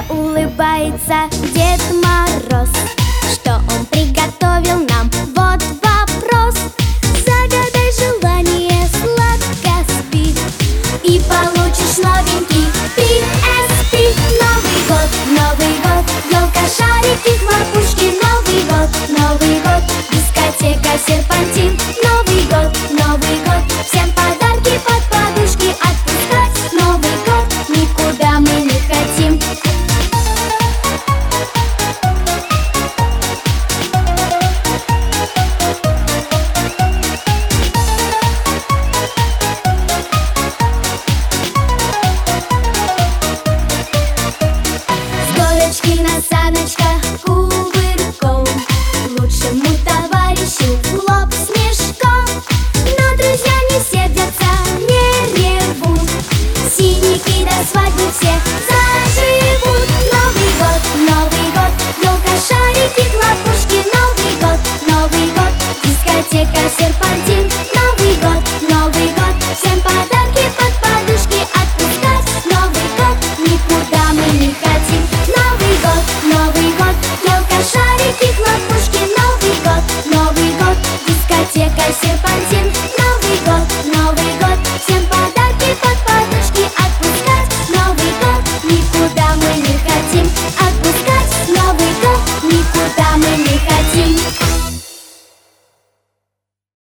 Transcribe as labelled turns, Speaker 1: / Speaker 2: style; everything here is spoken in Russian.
Speaker 1: улыбается Дед Мороз. Что он приготовил нам? Вот вопрос. Загадай желание, сладко спи, и получишь новенький PSP. Новый год, елка, шарики, хлопушки. Новый год, дискотека, серпантин. Новый год, всем подарки под подушки. Отпускать Новый год никуда мы не хотим. С горочки на саночках кувырком, лучшему товарищу в лоб с мешком. Но друзья не сердятся, не ревут, синяки до свадьбы все заживут. Новый год, елка, шарики, хлопушки. Новый год, дискотека, серпантин. Новый год, всем подарки под